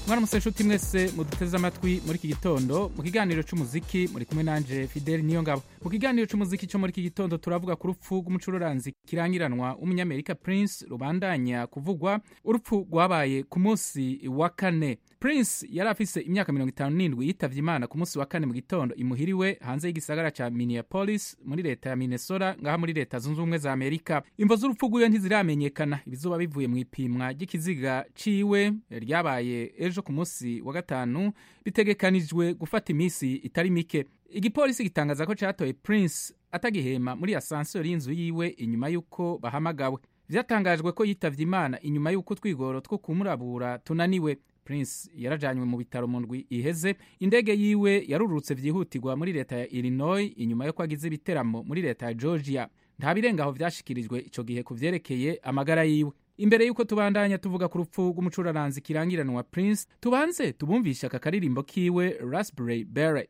mwaramutse nshuti mwese muduteze amatwi muri iki gitondo mu kiganiro c'umuziki muri kumwe nanje Fidel Niyongabo. Mu kiganiro c'umuziki cyo muri iki gitondo turavuga ku rupfu rw'umucururanzi kirangiranwa w'umunyamerika Prince rubandanya kuvugwa. Urupfu rwabaye ku munsi wa kane. Prince yari afise imyaka 57 yitavye Imana ku munsi wa kane mu gitondo imuhiriwe hanze y'igisagara ca Minneapolis muri leta ya Minnesota ngaha muri leta zunze ubumwe za Amerika. Imvo z'urupfu rwiwe ntiziramenyekana, ibizoba bivuye mu ipimwa ry'ikiziga ciwe ryabaye ejo ku munsi wa gatanu bitegekanijwe gufata imisi itari mike. Igipolisi gitangaza ko catoye Prince atagihema muri ascenseur y'inzu yiwe inyuma yuko bahamagawe. Vyatangajwe ko yitavye Imana inyuma yuko twigoro two kumurabura tunaniwe. Prince yarajanywe mu bitaro mu ndwi iheze. Indege yiwe yarurutse vyihutirwa muri leta ya Illinois inyuma yo kwagize ibiteramo muri leta ya Georgia. Nta birengaho vyashikirijwe ico gihe kuvyerekeye amagara yiwe. Imbere yuko tubandanya tuvuga ku rupfu rw'umucuraranzi kirangiranwa Prince, tubanze tubumvisha aka karirimbo kiwe Raspberry Beret.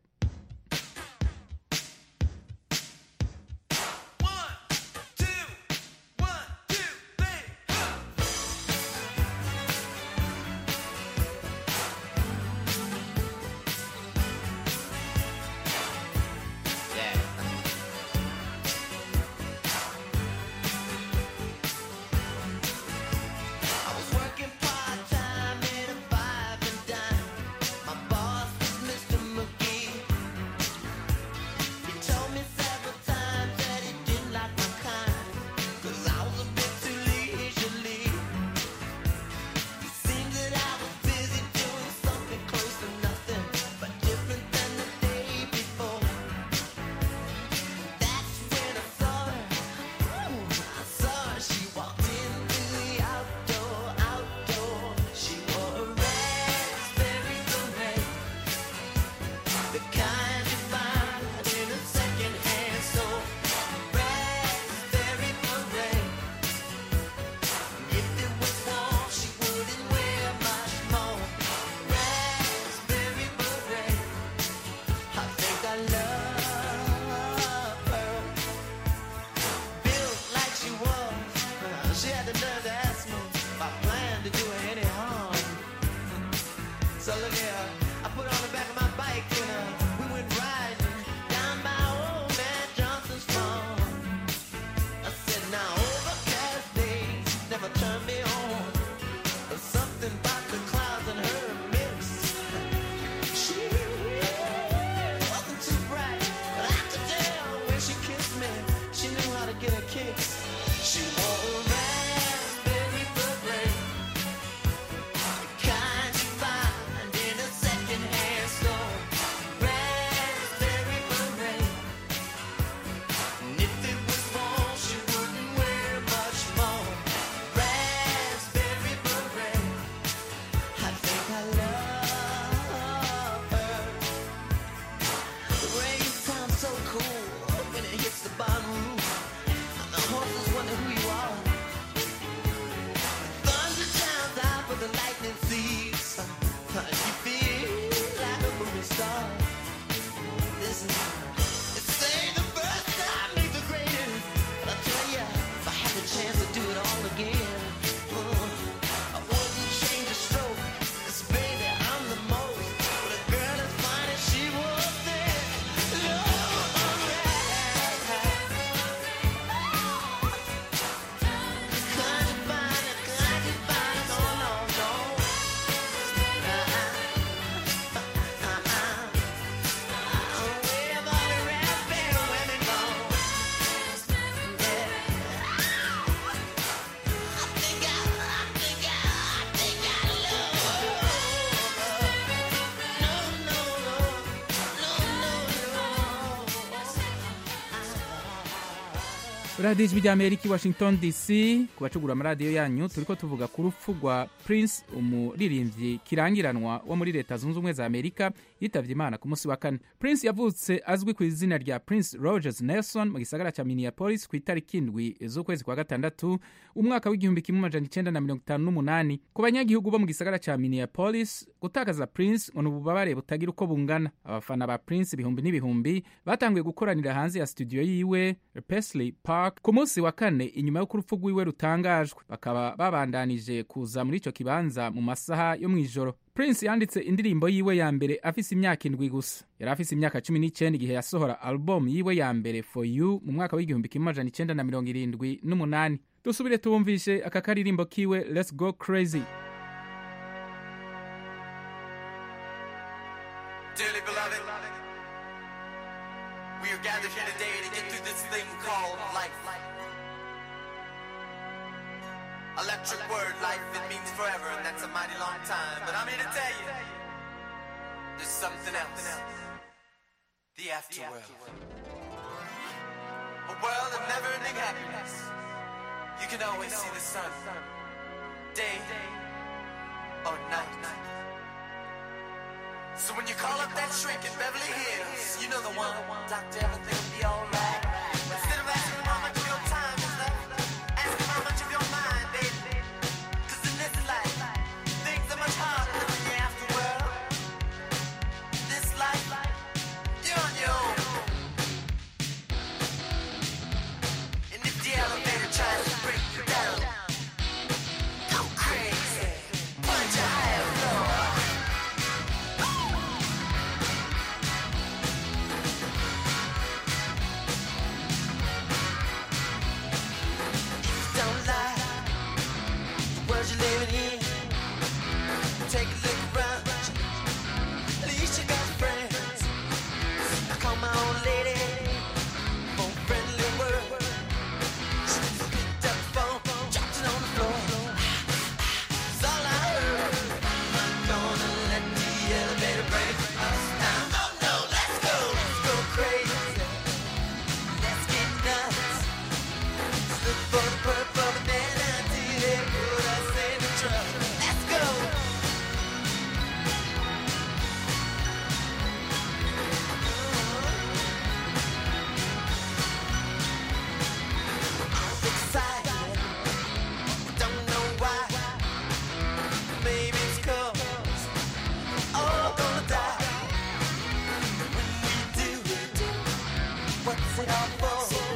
Radio Ijwi ry'Amerika i Washington DC, kubacugura amaradiyo yanyu turiko tuvuga ku rupfu rwa Prince, umuririmbyi kirangiranwa wo muri leta zunze ubumwe za Amerika yitavye Imana ku munsi wa kane. Prince yavutse azwi ku izina rya Prince Rogers Nelson mu gisagara ca Minneapolis ku itariki 7 z'ukwezi kwa gatandatu umwaka w'igihumbi kimwe amajana 1958. Ku banyagihugu bo mu gisagara ca Minneapolis, gutakaza Prince ngo n'ububabare butagira uko bungana. Abafana ba Prince ibihumbi n'ibihumbi batanguye gukoranira hanze ya studio yiwe Paisley Park ku munsi wa kane inyuma yo kurupfu rwiwe rutangajwe. Bakaba babandanije kuza muri ico kibanza mu masaha yo mwijoro. Prince yanditse indirimbo yiwe ya mbere afise imyaka 7 gusa. Yari afise imyaka 19 igihe yasohora album yiwe ya mbere For You mu mwaka w'1978. Dusubire tuwumvishe aka karirimbo kiwe Let's Go Crazy. Dearly beloved, we are gathered here today to get through this thing called life. Electric word, life, it means forever, and that's a mighty long time. But I'm here to tell you, there's something else. The afterworld. A world of never-ending happiness. You can always see the sun, day or night. So when you call up that shrink in Beverly Hills, you know the one, Doctor, everything will be alright. Instead of asking how much of your time is left, ask him how much of your mind, baby. Cause in this life, things are much harder than in the afterworld. This life, you're on your own. And if the elevator tries to break you down, go crazy, punch a higher floor. You're living in. Take a look around. At least you got friends. I call my old lady for a friendly word. She picked up the phone, dropped it on the floor. It's all I heard. I'm not gonna let the elevator break us down. Oh no, let's go crazy. Let's get nuts. Let's look for the purple banana until they put us in the truck. Let's go. I'm excited. Don't know why. Maybe it's 'cause we're all gonna die. When we do, what's it all for?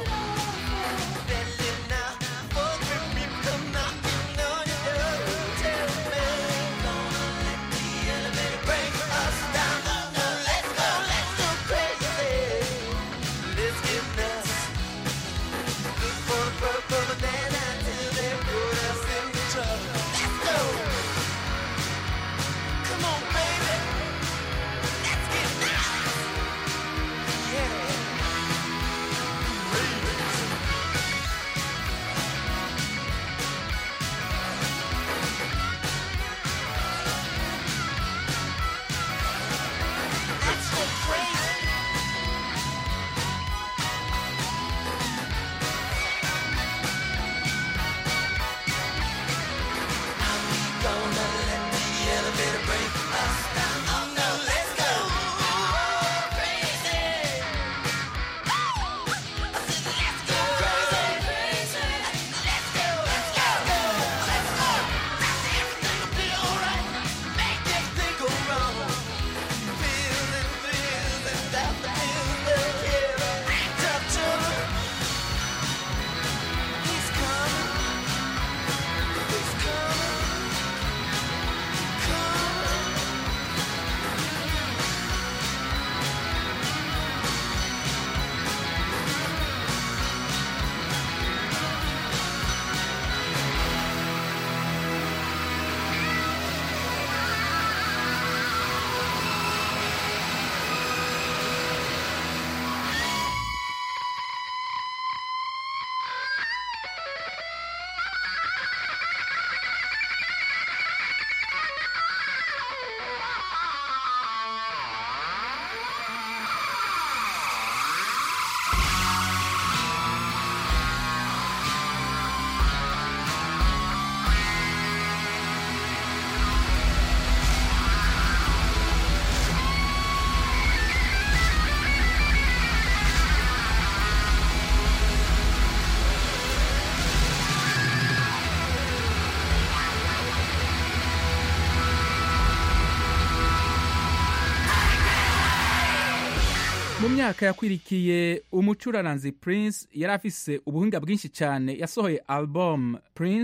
Mu myaka yakwirikiye umucuraranzi Prince yari afise ubuhinga bwinshi cyane. Yasohoye album Prince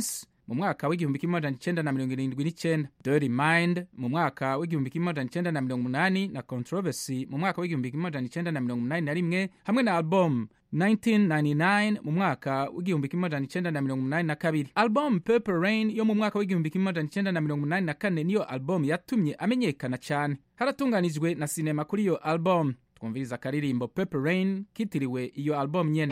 mu mwaka w'igihumbi kimwe amajana icenda na mirongo irindwi n'icenda, Dirty Mind mu mwaka w'igihumbi kimwe amajana icenda na mirongo umunani na Controversy mu mwaka w'igihumbi kimwe amajana icenda na mirongo umunani na rimwe, hamwe na album 1999 mu mwaka w'igihumbi kimwe amajana icenda na mirongo umunani na kabiri. Album Purple Rain yo mu mwaka w'igihumbi kimwe amajana icenda na mirongo umunani na kane niyo album yatumye amenyekana cyane. Haratunganijwe na sinema kuri iyo album. Twumviriza akaririmbo Purple Rain kitiriwe iyo album nyene.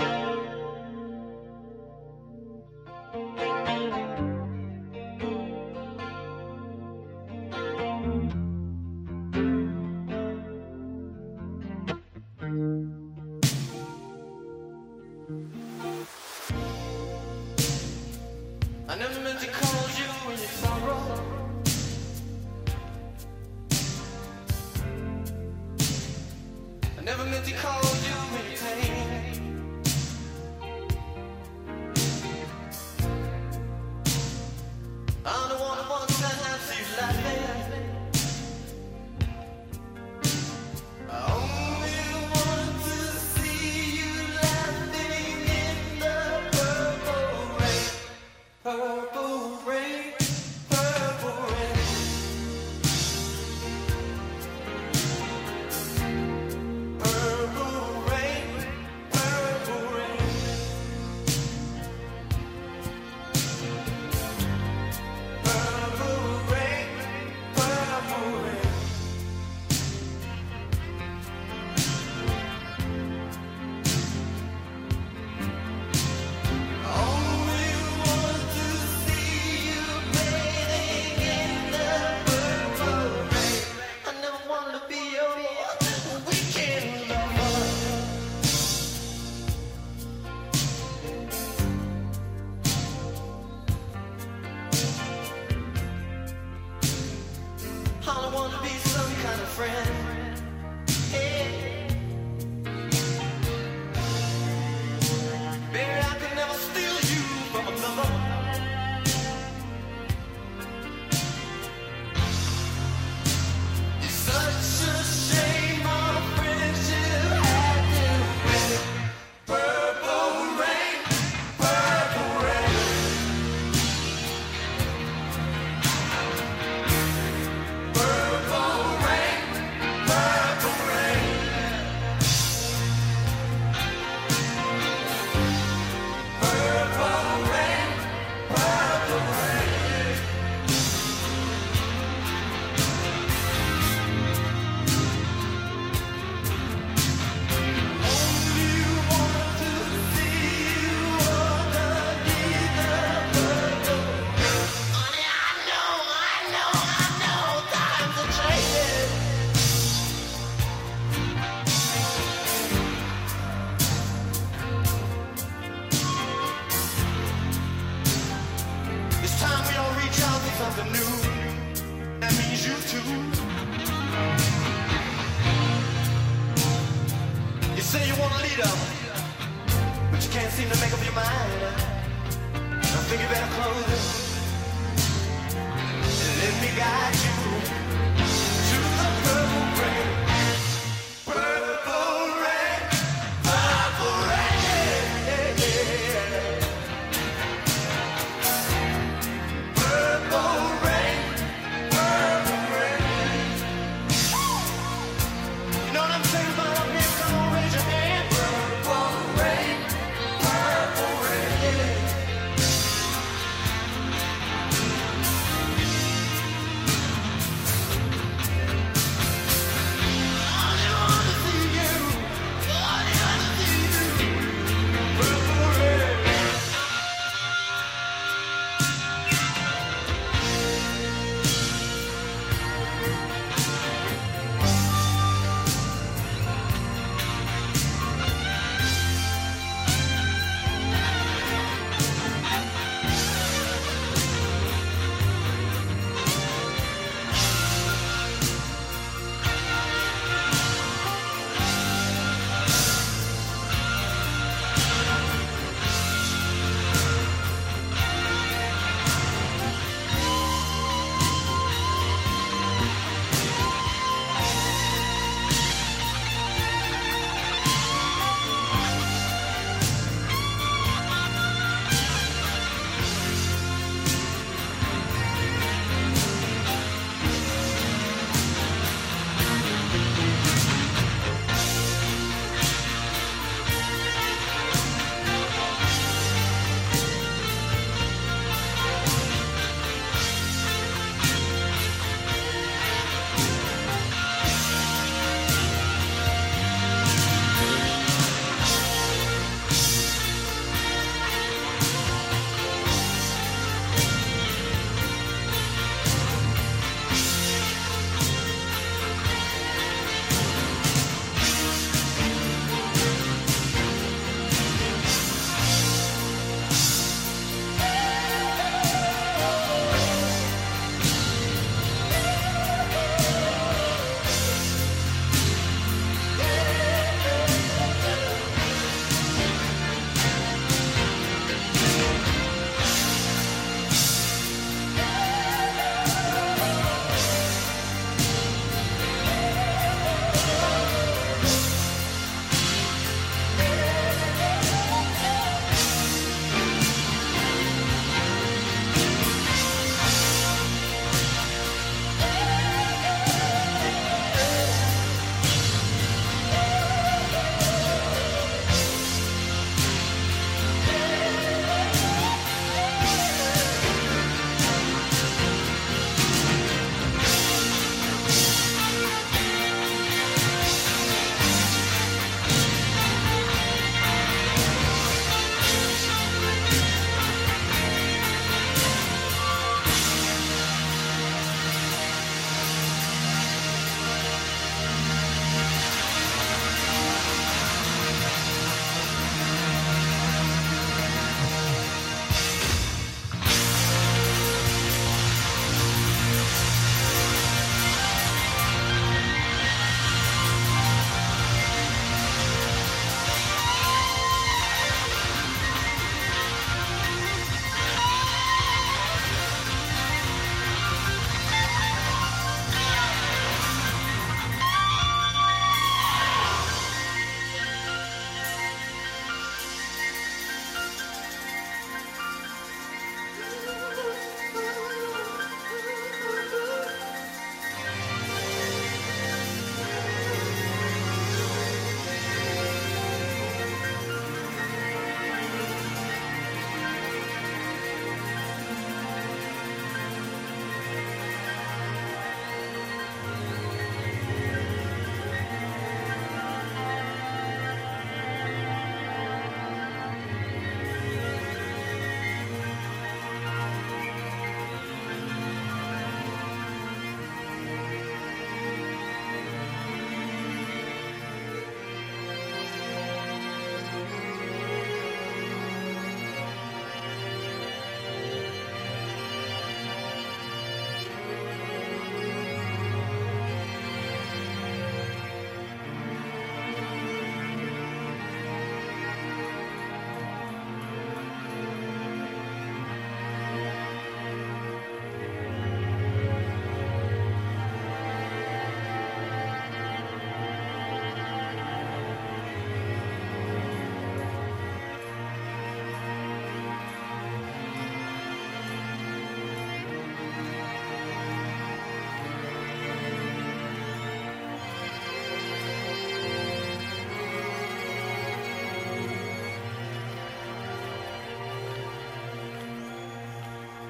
I never meant to call you in your sorrow. I never meant to call you in your pain. I'm the one who wants to see you laughing. I only want to see you laughing in the purple rain. Purple rain, purple rain. Purple rain, purple rain. Purple rain, purple rain. Only want to see you bathing in the purple rain. I never want to be your weekend lover. I want to be some kind of friend. Hey. Baby, I could never steal you from another. It's such a shame our friendship had to end. Purple rain, purple rain. Purple rain, purple rain. Purple rain, purple rain. Only want to see you underneath the purple rain. Honey, I know, times are changing. It's time we all reach out to something new. That means you too. You say you want a leader, but you can't seem to make up your mind. I think you better close it and let me guide you to the purple rain. Purple rain, purple rain. Purple rain, purple rain. You know what I'm saying about up here? Come on, raise your hand. Purple rain, purple rain.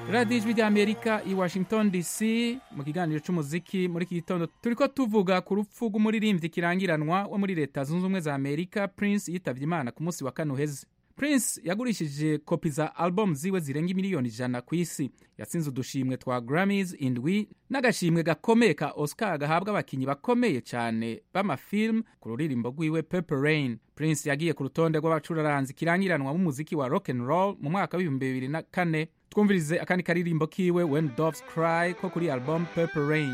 radiyo ijwi ry'amerika i washington dc mu kiganiro cy'umuziki muri iki gitondo turiko tuvuga ku rupfu rw'umuririmbyi kirangiranwa wo muri leta zunze ubumwe za amerika Prince yitavye imana ku munsi wa kane uheze. Prince yagurishije kopi za album ziwe zirenga miliyoni 100 ku isi, yatsinze udushimwe twa Grammys indwi n'agashimwe gakomeye ka Oscar gahabwa abakinyi bakomeye cyane b'amafilm ku ruririmbo rwiwe Purple Rain. Prince yagiye ku rutonde rw'abacuraranzi kirangiranwa b'umuziki wa rock and roll mu mwaka wa 2004. Twumvirize akandi karirimbo kiwe When Doves Cry ko kuri album Purple Rain.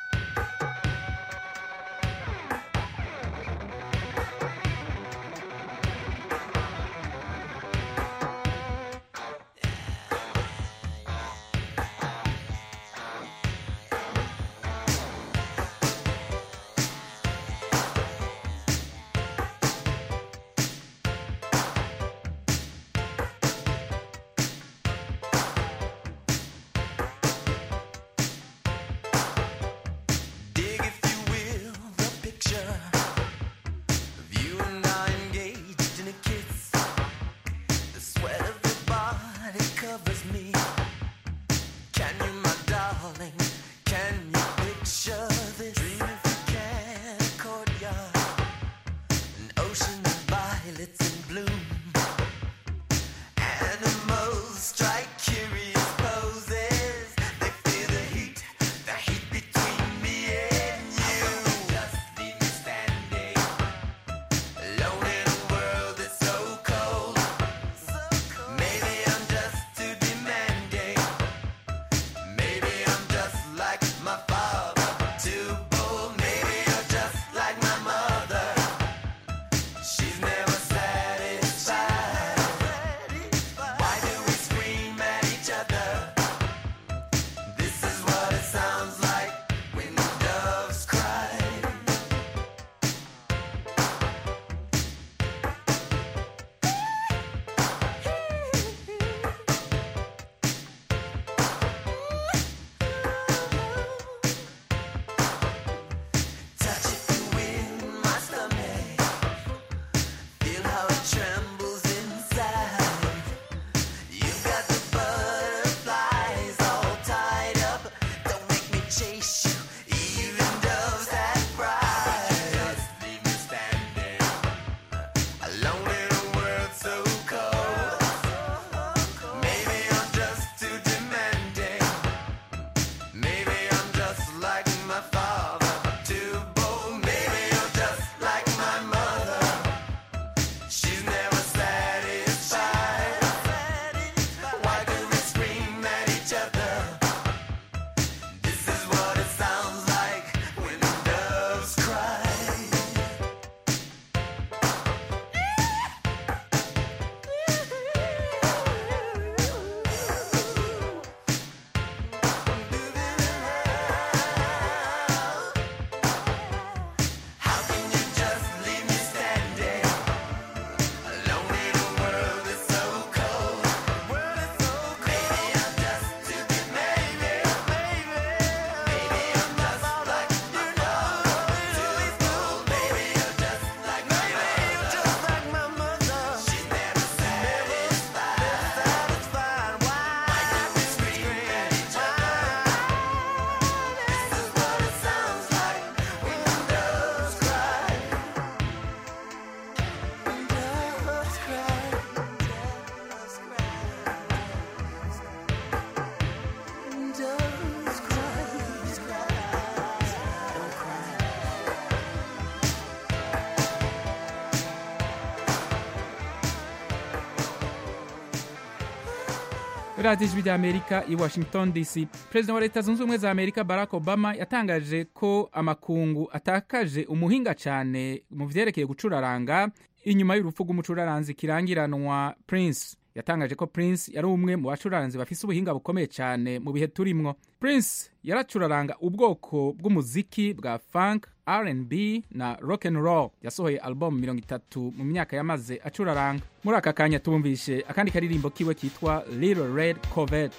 radiyo ijwi ry'amerika i washington dc. perezida wa leta zunze ubumwe za amerika Barack Obama yatangaje ko amakungu atakaje umuhinga cyane mu vyerekeye gucuraranga inyuma y'urupfu rw'umucuraranzi kirangiranwa Prince. Yatangaje ko Prince yari umwe mu bacuraranzi bafise ubuhinga bukomeye cyane mu bihe turimwo. Prince yaracuraranga ubwoko bw'umuziki bwa funk, R&B na rock and roll. Yasohoye album 30 mu myaka yamaze acuraranga. Muri aka kanya tubumvishe akandi karirimbo kiwe kitwa Little Red Corvette.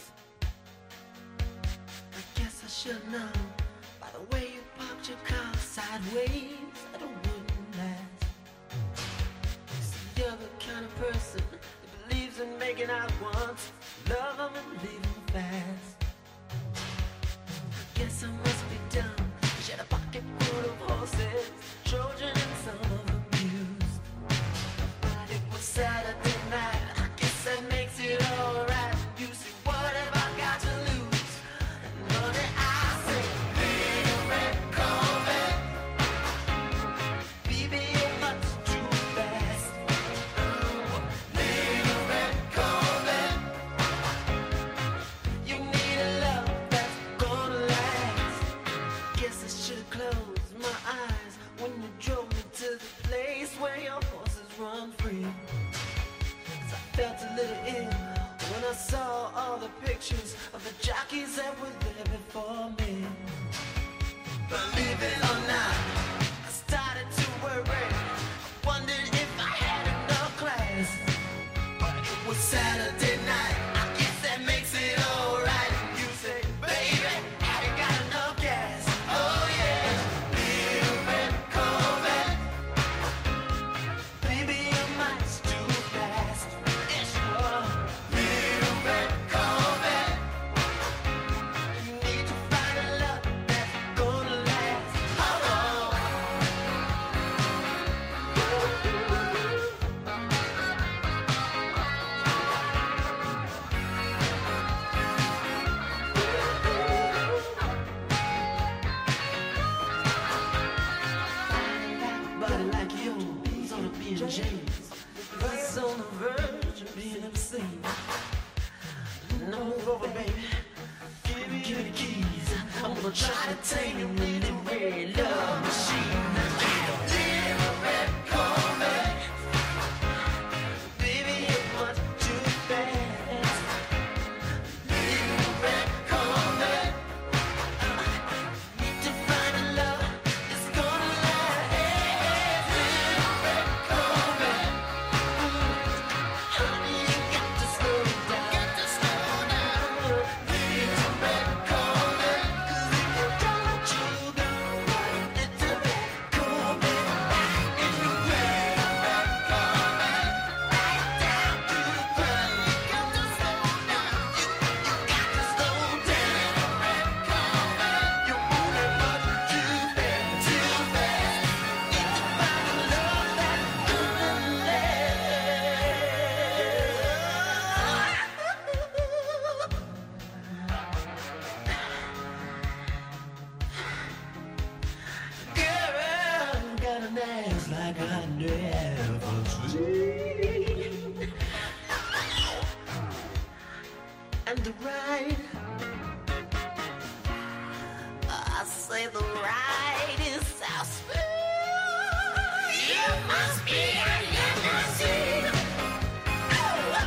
I guess I should know by the way you parked your car sideways that it wouldn't last. See, you're the kind of person that believes in making out once, love them and leave them fast. pictures of the jockeys that were there before me. Believe it or not, I started to worry. Wondered if I had enough class. But it was Saturday night. I guess that makes it alright. You say, baby, I ain't got enough gas. Oh yeah, little red Corvette. Baby, your mind's too fast. Yes, you are. Little red Corvette. You need to find a love that's gonna last. Oh, oh. Body like yours ought to be in chains. Us on the verge of being obscene. No move over, baby. Give me the keys. I'm gonna try to tame your really red love machine. Little red Corvette. Baby, you're much too fast. Little red Corvette. Need to find a love that's gonna last. Little red Corvette. Honey, you got to slow down. Little red Corvette. 'Cause if you don't, you go. Little red Corvette. In the red Corvette. Right down to the ground. You got to slow down. You got to slow down. Red Corvette. You're moving much too fast, too fast. Need to find a love that's gonna last. Girl, got an ass like I never seen. And the ride, I say the ride is so smooth. You must be a limousine. Oh,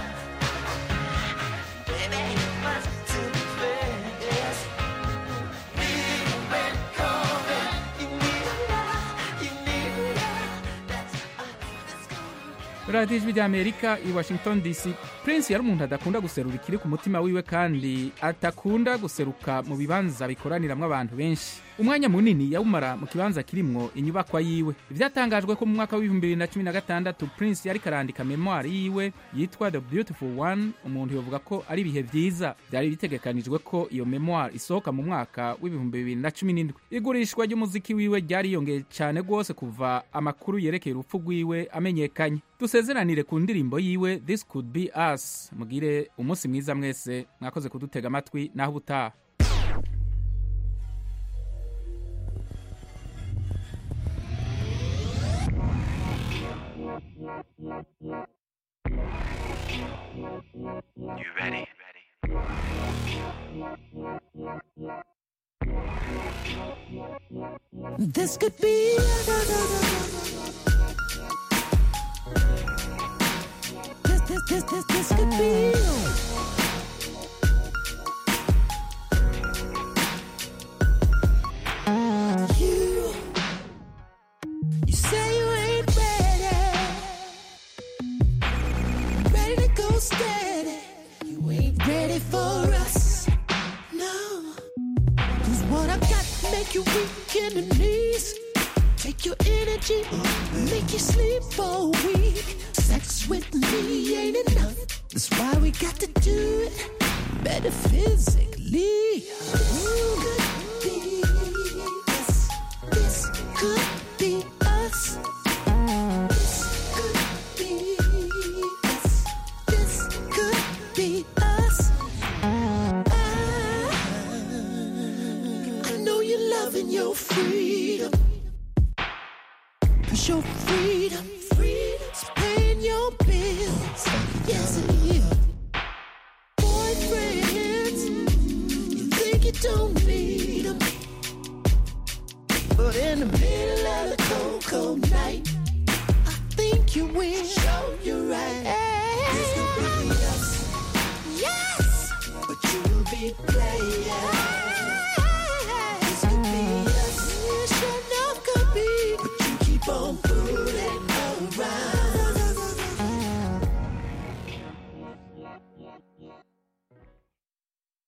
baby, much too fast. Little red Corvette, you need a love, you need a love that's gonna. radiyo ijwi ry'amerika i washington dc. prince yari umuntu adakunda guserura ikiri ku mutima wiwe kandi atakunda guseruka mu bibanza bikoraniramwo abantu benshi. Umwanya munini yawumara mu kibanza kirimwo inyubakwa yiwe. Ivyatangajwe ko mu mwaka wa 2016 Prince yari karandika memoire yiwe yitwa The Beautiful One. Umuntu yovuga ko ari bihe vyiza. Byari bitegekanijwe ko iyo memoire isohoka mu mwaka wa 2017. Igurishwa ry'umuziki wiwe ryari yongeye cyane gose kuva amakuru yerekeye urupfu rwiwe amenyekanye. Dusezeranire ku ndirimbo yiwe This Could Be Us. Mugire umunsi mwiza mwese, mwakoze kudutega amatwi naho ubutaha. You ready? This could be this could be you say you ain't ready to go steady. You ain't ready for us, no. 'Cause what I got make you weak in the knees. Take your energy, make you sleep for a week. Sex with me ain't enough. That's why we got to do it better physically. This could be us. This could be us. This could be us. I know you're loving your freedom. 'Cause your freedom's paying your bills. Yes, it is. Boyfriends, you think you don't need them. But in the middle of the cold, cold night, I think you will. Show you right. This could be us. Yes! But you be playing.